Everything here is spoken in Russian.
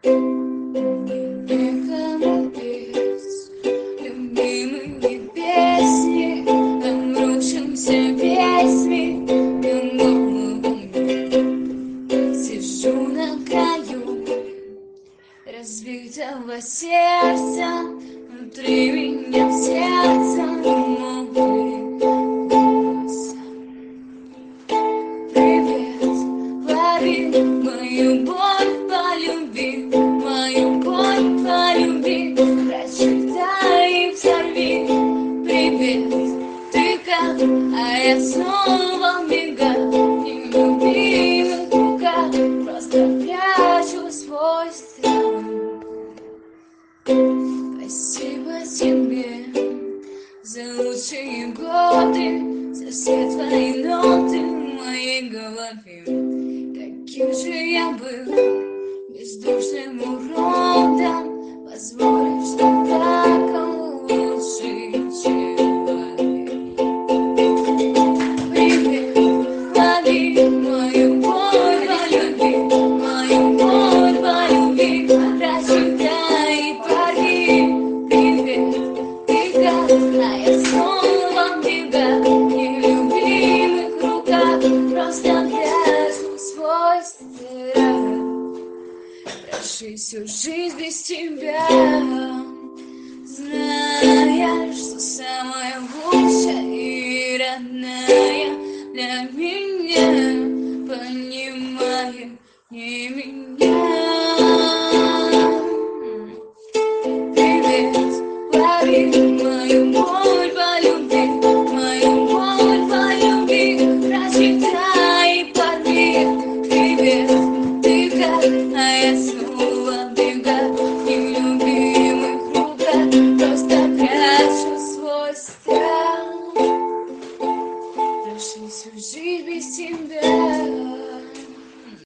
Некому без любимые песни, обрушимся весь мир на голову. Сижу на краю разбитого сердца, внутри меня в сердце мокрый голос. Привет, лови мою боль, полюби, мою боль, полюби, прочитай и взорви. Привет, ты как, а я снова в бегах, нелюбимых руках, просто прячу свой страх. Спасибо тебе за лучшие годы, за все твои ноты в моей голове. Каким же я был бездушным уродом, позволив, что плакал лучший человек. Привет, лови мою боль, полюби, мою боль, полюби, прочитай и порви. Привет, ты как, а я снова в бегах, нелюбимых руках, просто прячу свой страх. Прожить всю жизнь без тебя, зная, что самое лучшее и родное для меня, понимая не меня. Привет, лови мою боль, полюби, мою боль, полюби, прочитай и порви. Привет, ты как, а я снова в бегах, не в любимых руках, просто прячу свой страх. Прожить всю жизнь без тебя.